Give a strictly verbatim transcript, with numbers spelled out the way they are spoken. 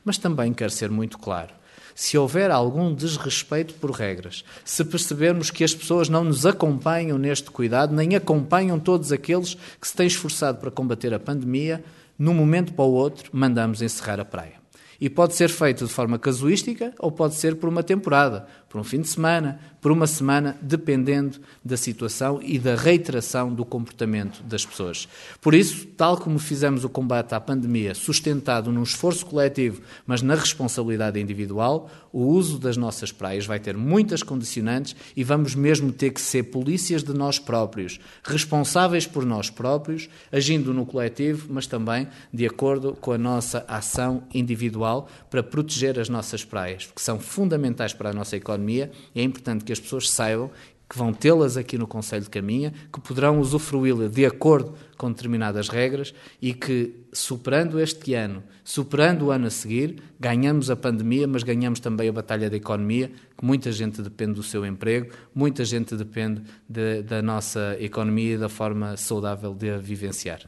Mas também quero ser muito claro. Se houver algum desrespeito por regras, se percebermos que as pessoas não nos acompanham neste cuidado, nem acompanham todos aqueles que se têm esforçado para combater a pandemia, num momento para o outro, mandamos encerrar a praia. E pode ser feito de forma casuística ou pode ser por uma temporada, por um fim de semana, por uma semana, dependendo da situação e da reiteração do comportamento das pessoas. Por isso, tal como fizemos o combate à pandemia sustentado num esforço coletivo, mas na responsabilidade individual, o uso das nossas praias vai ter muitas condicionantes e vamos mesmo ter que ser polícias de nós próprios, responsáveis por nós próprios, agindo no coletivo, mas também de acordo com a nossa ação individual para proteger as nossas praias, que são fundamentais para a nossa economia. E é importante que as pessoas saibam que vão tê-las aqui no Concelho de Caminha, que poderão usufruí-la de acordo com determinadas regras e que, superando este ano, superando o ano a seguir, ganhamos a pandemia, mas ganhamos também a batalha da economia, que muita gente depende do seu emprego, muita gente depende de, da nossa economia e da forma saudável de a vivenciar.